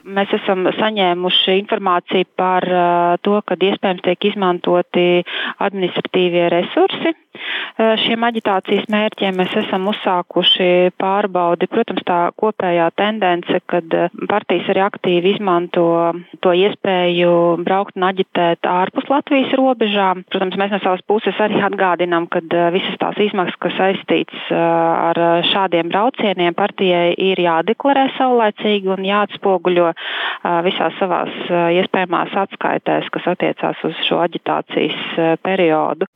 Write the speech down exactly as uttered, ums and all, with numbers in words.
Mēs esam saņēmuši informāciju par to, ka iespējams tiek izmantoti administratīvie resursi. Šiem aģitācijas mērķiem mēs esam uzsākuši pārbaudi. Protams, tā kopējā tendence, kad partijas arī aktīvi izmanto to iespēju braukt un aģitēt ārpus Latvijas robežām. Protams, mēs no savas puses arī atgādinām, ka visas tās izmaksas, kas saistītas ar šādiem braucieniem, partijai ir jādeklarē saulaicīgi un jāatspoguļo visās savās iespējamās atskaitēs, kas attiecās uz šo aģitācijas periodu.